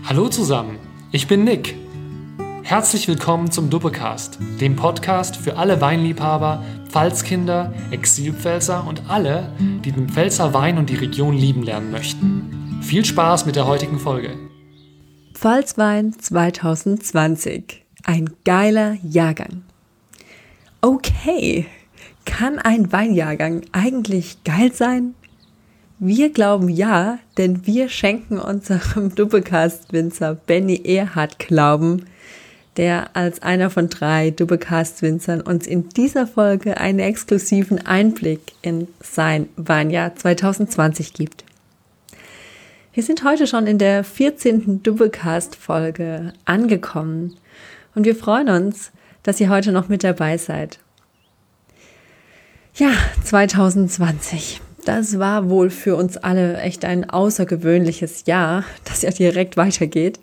Hallo zusammen, ich bin Nick. Herzlich willkommen zum Duppecast, dem Podcast für alle Weinliebhaber, Pfalzkinder, Exilpfälzer und alle, die den Pfälzer Wein und die Region lieben lernen möchten. Viel Spaß mit der heutigen Folge. Pfalzwein 2020. Ein geiler Jahrgang. Okay, kann ein Weinjahrgang eigentlich geil sein? Wir glauben ja, denn wir schenken unserem Duppecast-Winzer Benny Erhardt Glauben, der als einer von 3 Duppecast-Winzern uns in dieser Folge einen exklusiven Einblick in sein Weinjahr 2020 gibt. Wir sind heute schon in der 14. Duppecast-Folge angekommen und wir freuen uns, dass ihr heute noch mit dabei seid. Ja, 2020. Das war wohl für uns alle echt ein außergewöhnliches Jahr, das ja direkt weitergeht.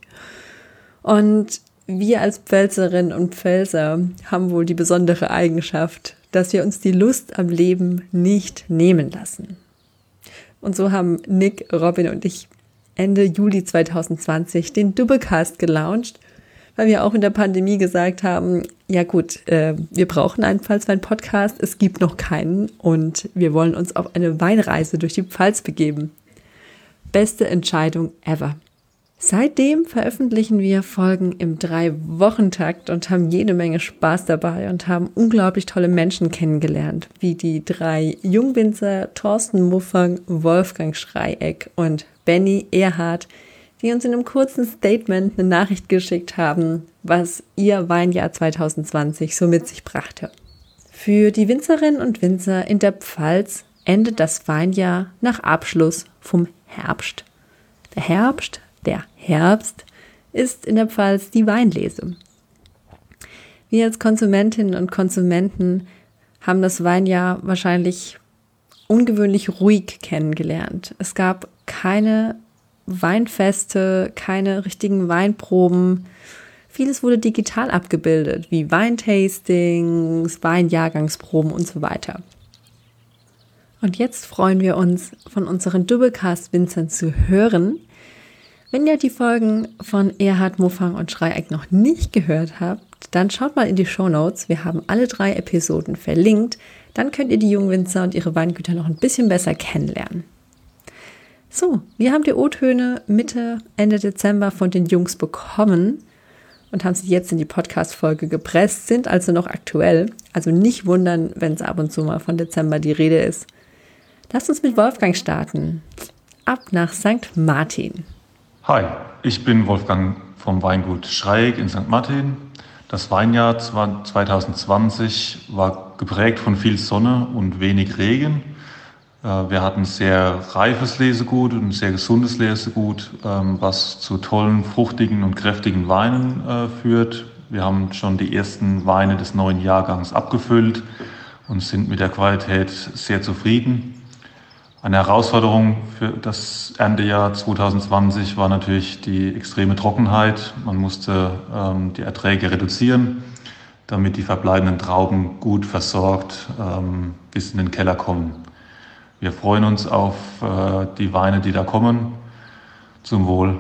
Und wir als Pfälzerinnen und Pfälzer haben wohl die besondere Eigenschaft, dass wir uns die Lust am Leben nicht nehmen lassen. Und so haben Nick, Robin und ich Ende Juli 2020 den Duppecast gelauncht, weil wir auch in der Pandemie gesagt haben, ja gut, wir brauchen einen Pfalzwein-Podcast, es gibt noch keinen und wir wollen uns auf eine Weinreise durch die Pfalz begeben. Beste Entscheidung ever. Seitdem veröffentlichen wir Folgen im 3-Wochen-Takt und haben jede Menge Spaß dabei und haben unglaublich tolle Menschen kennengelernt, wie die 3 Jungwinzer Thorsten Muffang, Wolfgang Schreieck und Benny Erhardt, die uns in einem kurzen Statement eine Nachricht geschickt haben, was ihr Weinjahr 2020 so mit sich brachte. Für die Winzerinnen und Winzer in der Pfalz endet das Weinjahr nach Abschluss vom Herbst. Der Herbst ist in der Pfalz die Weinlese. Wir als Konsumentinnen und Konsumenten haben das Weinjahr wahrscheinlich ungewöhnlich ruhig kennengelernt. Es gab keine Weinfeste, keine richtigen Weinproben. Vieles wurde digital abgebildet, wie Weintastings, Weinjahrgangsproben und so weiter. Und jetzt freuen wir uns, von unseren Duppecast-Winzern zu hören. Wenn ihr die Folgen von Erhardt, Muffang und Schreieck noch nicht gehört habt, dann schaut mal in die Shownotes. Wir haben alle 3 Episoden verlinkt. Dann könnt ihr die Jungwinzer und ihre Weingüter noch ein bisschen besser kennenlernen. So, wir haben die O-Töne Mitte, Ende Dezember von den Jungs bekommen und haben sie jetzt in die Podcast-Folge gepresst, sind also noch aktuell. Also nicht wundern, wenn es ab und zu mal von Dezember die Rede ist. Lasst uns mit Wolfgang starten. Ab nach St. Martin. Hi, ich bin Wolfgang vom Weingut Schreieck in St. Martin. Das Weinjahr 2020 war geprägt von viel Sonne und wenig Regen. Wir hatten sehr reifes Lesegut und sehr gesundes Lesegut, was zu tollen, fruchtigen und kräftigen Weinen führt. Wir haben schon die ersten Weine des neuen Jahrgangs abgefüllt und sind mit der Qualität sehr zufrieden. Eine Herausforderung für das Erntejahr 2020 war natürlich die extreme Trockenheit. Man musste die Erträge reduzieren, damit die verbleibenden Trauben gut versorgt bis in den Keller kommen. Wir freuen uns auf die Weine, die da kommen. Zum Wohl.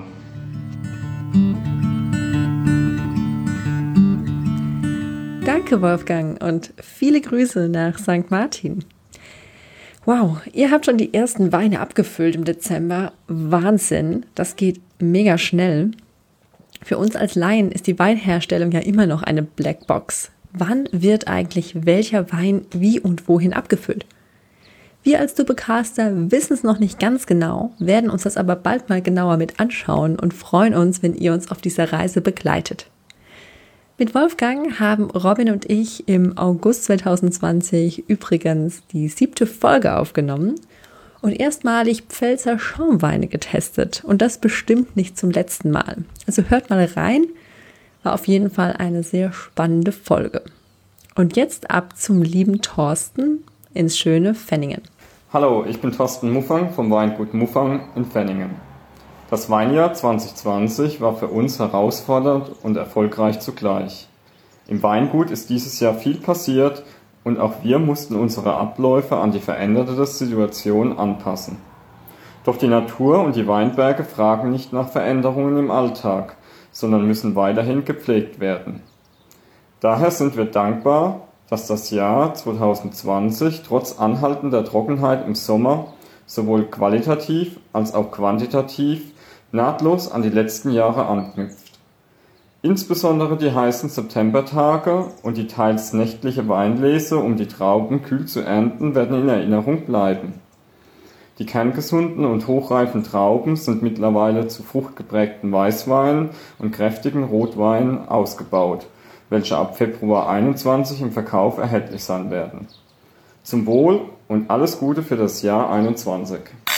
Danke, Wolfgang, und viele Grüße nach St. Martin. Wow, ihr habt schon die ersten Weine abgefüllt im Dezember. Wahnsinn, das geht mega schnell. Für uns als Laien ist die Weinherstellung ja immer noch eine Blackbox. Wann wird eigentlich welcher Wein wie und wohin abgefüllt? Wir als Duppecaster wissen es noch nicht ganz genau, werden uns das aber bald mal genauer mit anschauen und freuen uns, wenn ihr uns auf dieser Reise begleitet. Mit Wolfgang haben Robin und ich im August 2020 übrigens die 7. Folge aufgenommen und erstmalig Pfälzer Schaumweine getestet und das bestimmt nicht zum letzten Mal. Also hört mal rein, war auf jeden Fall eine sehr spannende Folge. Und jetzt ab zum lieben Thorsten ins schöne Venningen. Hallo, ich bin Thorsten Muffang vom Weingut Muffang in Venningen. Das Weinjahr 2020 war für uns herausfordernd und erfolgreich zugleich. Im Weingut ist dieses Jahr viel passiert und auch wir mussten unsere Abläufe an die veränderte Situation anpassen. Doch die Natur und die Weinberge fragen nicht nach Veränderungen im Alltag, sondern müssen weiterhin gepflegt werden. Daher sind wir dankbar, dass das Jahr 2020 trotz anhaltender Trockenheit im Sommer sowohl qualitativ als auch quantitativ nahtlos an die letzten Jahre anknüpft. Insbesondere die heißen Septembertage und die teils nächtliche Weinlese, um die Trauben kühl zu ernten, werden in Erinnerung bleiben. Die kerngesunden und hochreifen Trauben sind mittlerweile zu fruchtgeprägten Weißweinen und kräftigen Rotweinen ausgebaut, welche ab Februar 21 im Verkauf erhältlich sein werden. Zum Wohl und alles Gute für das Jahr 21.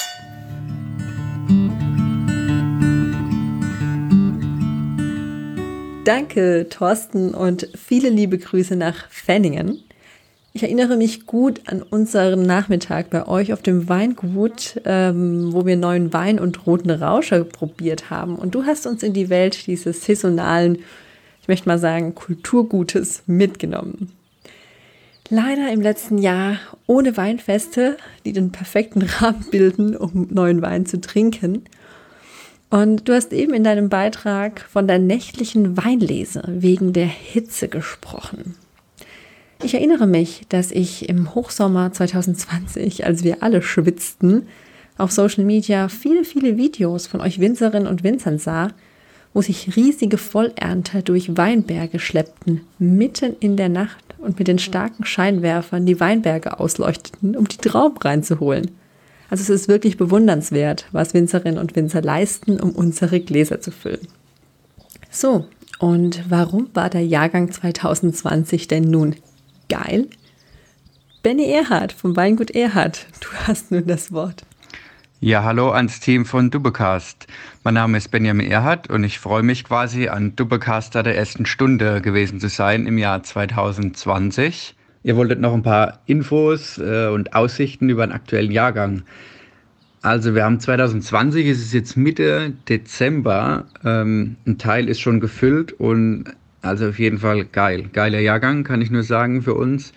Danke, Thorsten, und viele liebe Grüße nach Fenningen. Ich erinnere mich gut an unseren Nachmittag bei euch auf dem Weingut, wo wir neuen Wein und roten Rauscher probiert haben. Und du hast uns in die Welt dieses saisonalen, ich möchte mal sagen, Kulturgutes mitgenommen. Leider im letzten Jahr ohne Weinfeste, die den perfekten Rahmen bilden, um neuen Wein zu trinken. Und du hast eben in deinem Beitrag von der nächtlichen Weinlese wegen der Hitze gesprochen. Ich erinnere mich, dass ich im Hochsommer 2020, als wir alle schwitzten, auf Social Media viele Videos von euch Winzerinnen und Winzern sah, wo sich riesige Vollernter durch Weinberge schleppten, mitten in der Nacht und mit den starken Scheinwerfern die Weinberge ausleuchteten, um die Trauben reinzuholen. Also es ist wirklich bewundernswert, was Winzerinnen und Winzer leisten, um unsere Gläser zu füllen. So, und warum war der Jahrgang 2020 denn nun geil? Benny Erhardt vom Weingut Erhardt, du hast nun das Wort. Ja, hallo ans Team von Dubbecast. Mein Name ist Benjamin Erhardt und ich freue mich quasi an Dubbecaster der ersten Stunde gewesen zu sein im Jahr 2020. Ihr wolltet noch ein paar Infos und Aussichten über den aktuellen Jahrgang. Also wir haben 2020, es ist jetzt Mitte Dezember, ein Teil ist schon gefüllt und also auf jeden Fall geil. Geiler Jahrgang, kann ich nur sagen für uns.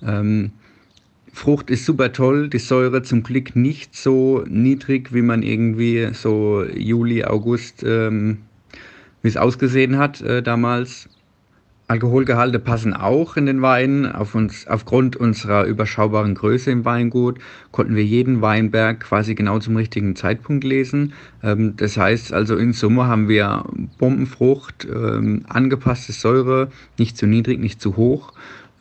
Frucht ist super toll, die Säure zum Glück nicht so niedrig, wie man irgendwie so Juli, August, wie es ausgesehen hat damals. Alkoholgehalte passen auch in den Weinen. Aufgrund unserer überschaubaren Größe im Weingut konnten wir jeden Weinberg quasi genau zum richtigen Zeitpunkt lesen. Das heißt also in Summe haben wir Bombenfrucht, angepasste Säure, nicht zu niedrig, nicht zu hoch.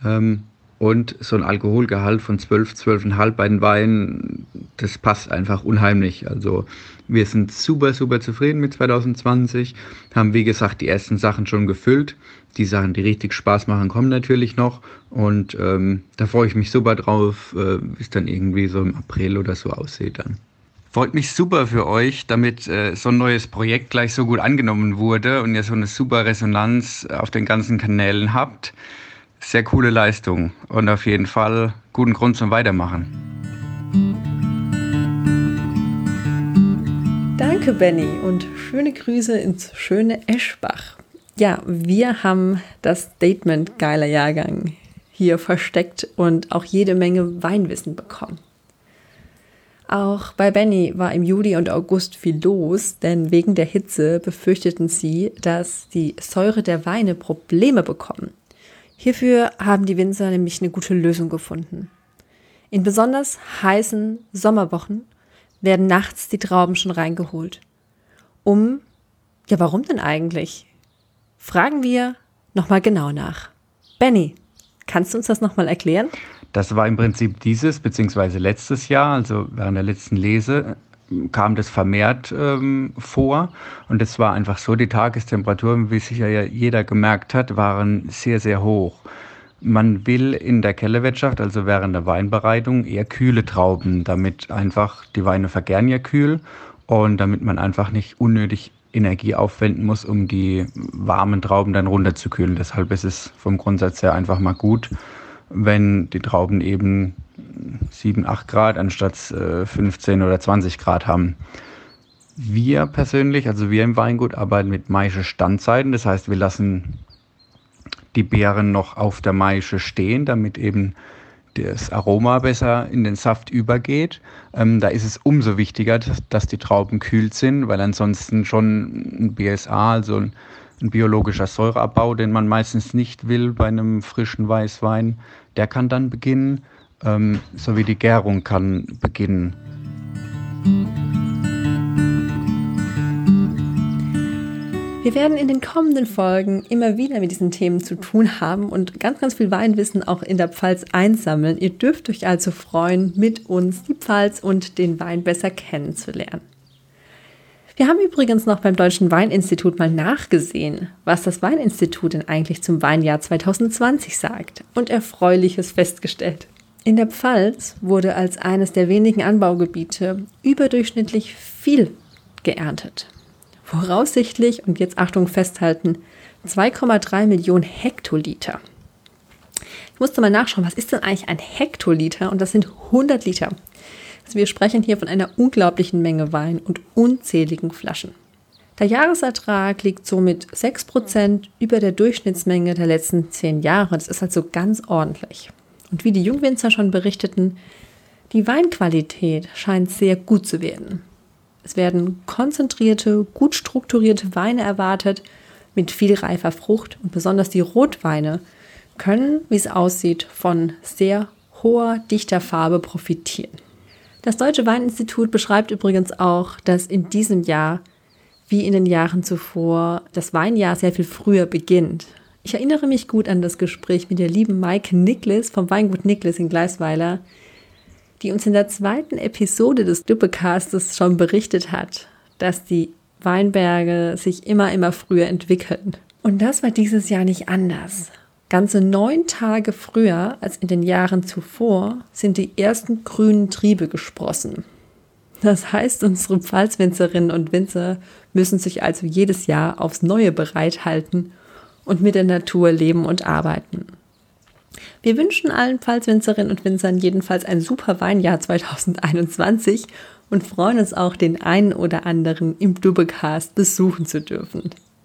Und so ein Alkoholgehalt von 12,5 bei den Weinen, das passt einfach unheimlich. Also wir sind super zufrieden mit 2020, haben wie gesagt die ersten Sachen schon gefüllt. Die Sachen, die richtig Spaß machen, kommen natürlich noch. Und da freue ich mich super drauf, wie es dann irgendwie so im April oder so aussieht dann. Freut mich super für euch, damit so ein neues Projekt gleich so gut angenommen wurde und ihr so eine super Resonanz auf den ganzen Kanälen habt. Sehr coole Leistung und auf jeden Fall guten Grund zum Weitermachen. Danke, Benny, und schöne Grüße ins schöne Eschbach. Ja, wir haben das Statement geiler Jahrgang hier versteckt und auch jede Menge Weinwissen bekommen. Auch bei Benny war im Juli und August viel los, denn wegen der Hitze befürchteten sie, dass die Säure der Weine Probleme bekommen. Hierfür haben die Winzer nämlich eine gute Lösung gefunden. In besonders heißen Sommerwochen werden nachts die Trauben schon reingeholt. Warum denn eigentlich? Fragen wir nochmal genau nach. Benny, kannst du uns das nochmal erklären? Das war im Prinzip dieses bzw. letztes Jahr, also während der letzten Lese, kam das vermehrt vor. Und es war einfach so, die Tagestemperaturen, wie sicher ja jeder gemerkt hat, waren sehr hoch. Man will in der Kellerwirtschaft, also während der Weinbereitung, eher kühle Trauben, damit einfach die Weine vergären ja kühl und damit man einfach nicht unnötig Energie aufwenden muss, um die warmen Trauben dann runterzukühlen. Deshalb ist es vom Grundsatz her einfach mal gut, wenn die Trauben eben 7, 8 Grad anstatt 15 oder 20 Grad haben. Wir persönlich, also wir im Weingut, arbeiten mit Maische Standzeiten. Das heißt, wir lassen die Beeren noch auf der Maische stehen, damit eben das Aroma besser in den Saft übergeht. Da ist es umso wichtiger, dass die Trauben kühlt sind, weil ansonsten schon ein BSA, also ein biologischer Säureabbau, den man meistens nicht will bei einem frischen Weißwein, der kann dann beginnen, sowie die Gärung kann beginnen. Wir werden in den kommenden Folgen immer wieder mit diesen Themen zu tun haben und ganz, ganz viel Weinwissen auch in der Pfalz einsammeln. Ihr dürft euch also freuen, mit uns die Pfalz und den Wein besser kennenzulernen. Wir haben übrigens noch beim Deutschen Weininstitut mal nachgesehen, was das Weininstitut denn eigentlich zum Weinjahr 2020 sagt und Erfreuliches festgestellt. In der Pfalz wurde als eines der wenigen Anbaugebiete überdurchschnittlich viel geerntet. Voraussichtlich, und jetzt Achtung festhalten, 2,3 Millionen Hektoliter. Ich musste mal nachschauen, was ist denn eigentlich ein Hektoliter? Und das sind 100 Liter. Also wir sprechen hier von einer unglaublichen Menge Wein und unzähligen Flaschen. Der Jahresertrag liegt somit 6% über der Durchschnittsmenge der letzten 10 Jahre. Das ist also ganz ordentlich. Und wie die Jungwinzer schon berichteten, die Weinqualität scheint sehr gut zu werden. Es werden konzentrierte, gut strukturierte Weine erwartet mit viel reifer Frucht und besonders die Rotweine können, wie es aussieht, von sehr hoher, dichter Farbe profitieren. Das Deutsche Weininstitut beschreibt übrigens auch, dass in diesem Jahr, wie in den Jahren zuvor, das Weinjahr sehr viel früher beginnt. Ich erinnere mich gut an das Gespräch mit der lieben Maike Niklis vom Weingut Niklis in Gleisweiler, die uns in der 2. Episode des Duppecastes schon berichtet hat, dass die Weinberge sich immer früher entwickeln. Und das war dieses Jahr nicht anders. Ganze 9 Tage früher als in den Jahren zuvor sind die ersten grünen Triebe gesprossen. Das heißt, unsere Pfalzwinzerinnen und Winzer müssen sich also jedes Jahr aufs Neue bereithalten und mit der Natur leben und arbeiten. Wir wünschen allen Pfalzwinzerinnen und Winzern jedenfalls ein super Weinjahr 2021 und freuen uns auch, den einen oder anderen im Dubbecast besuchen zu dürfen.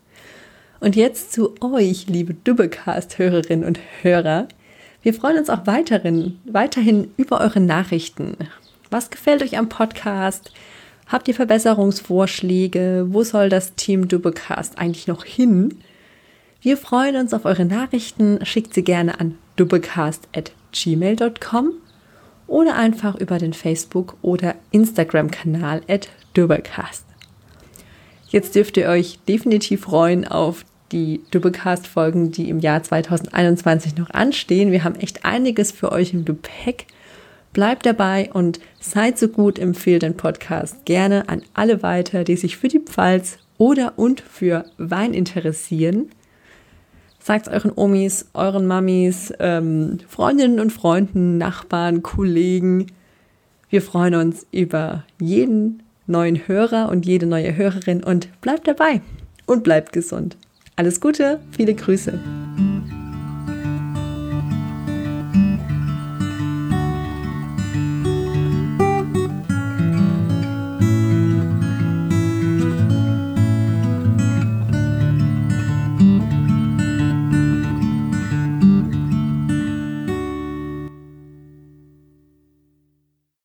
Und jetzt zu euch, liebe Dubbecast-Hörerinnen und Hörer. Wir freuen uns auch weiterhin über eure Nachrichten. Was gefällt euch am Podcast? Habt ihr Verbesserungsvorschläge? Wo soll das Team Dubbecast eigentlich noch hin? Wir freuen uns auf eure Nachrichten. Schickt sie gerne an dubbecast@gmail.com oder einfach über den Facebook- oder Instagram-Kanal @dubbecast. Jetzt dürft ihr euch definitiv freuen auf die Dubbecast-Folgen, die im Jahr 2021 noch anstehen. Wir haben echt einiges für euch im Gepäck. Bleibt dabei und seid so gut, empfehlt den Podcast gerne an alle weiter, die sich für die Pfalz und für Wein interessieren. Sagt es euren Omis, euren Mamis, Freundinnen und Freunden, Nachbarn, Kollegen. Wir freuen uns über jeden neuen Hörer und jede neue Hörerin und bleibt dabei und bleibt gesund. Alles Gute, viele Grüße.